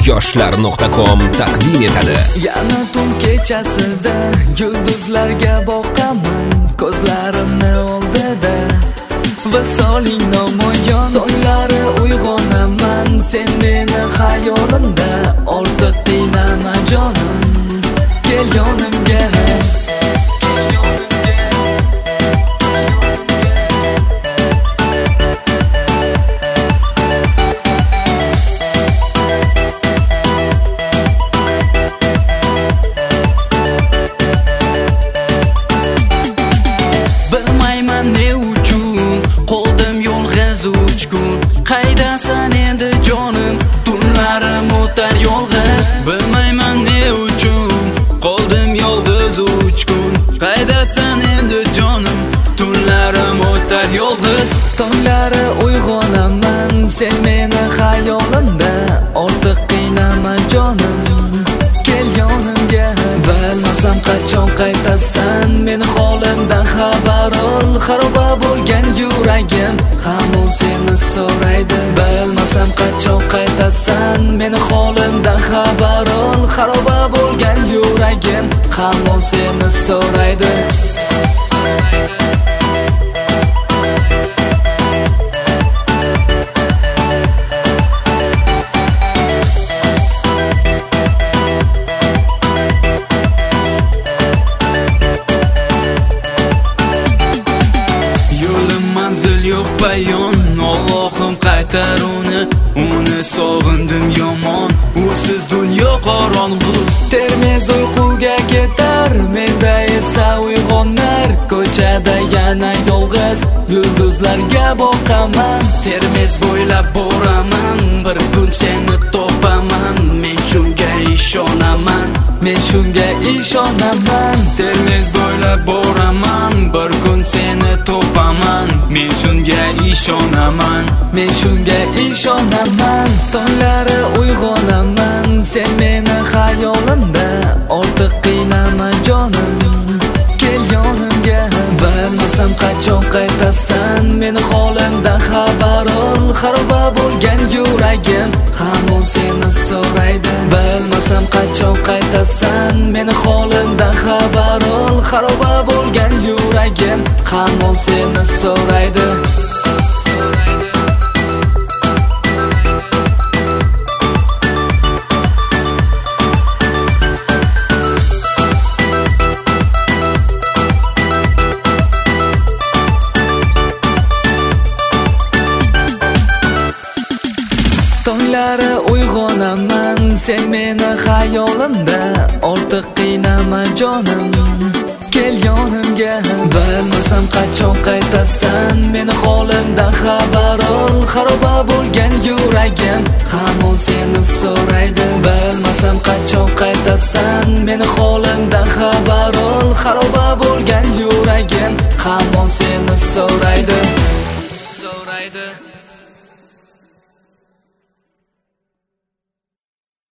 yoshlar.com taqdim etadi. Yana tun kechasida yulduzlarga boqaman, ko'zlarimni oldida visoling namoyon. Tonglari uyg'onaman, sen meni xayolimda, ortiq qiynama jonim, kel yonimga. Qaydasan endi jonim, tunlarim o'tar yolg'iz. Bilmayman ne uchun qoldim yolg'iz 3 kun. Qaydasan endi jonim, tunlarim o'tar yolg'iz. Tonglari uyg'onaman, sen meni xayolimda, ortiq qiynama jonim, kel yonimga. Bilmasam qachon qaytasan, meni holimdan xabar ol. Xaroba bo'lgan yuragim hamon seni so'raydi. Bilmasam qachon qaytasan, meni holimdan xabar ol. Xaroba bo'lgan yuragim hamon seni so'raydi. Bayon, Allohim qaytar uni sog'indim yomon, usiz dunyo qorong'u. Termiz uyquga ketar, menda esa uyg'onar, ko'chada yana yolg'iz yulduzlarga boqaman. Termiz bo'ylab boraman, bir kun seni topaman, men shunga ishonaman, men shunga ishonaman. Termiz bo'ylab boraman, bir kun seni topaman, men shunga ishonaman, men shunga ishonaman. Tonglari uyg'onaman, sen meni xayolimda, ortiq qiynama jonim, kel yonimga. Bilmasam qachon qaytasan, meni holimdan xabar ol. Xaroba bo'lgan yuragim hamon seni so'raydi. Bilmasam qachon qaytasan, meni holimdan xabar ol. Xaroba bo'lgan yuragim hamon seni so'raydi. Tonglari uyg'onaman, sen meni xayolimda, ortiq qiynama jonim, kel yonimga. Bilmasam qachon qaytasan, meni holimdan xabar ol. Xaroba bo'lgan yuragim hamon seni so'raydi. Bilmasam qachon qaytasan, meni holimdan xabar ol. Xaroba bo'lgan yuragim hamon seni so'raydi.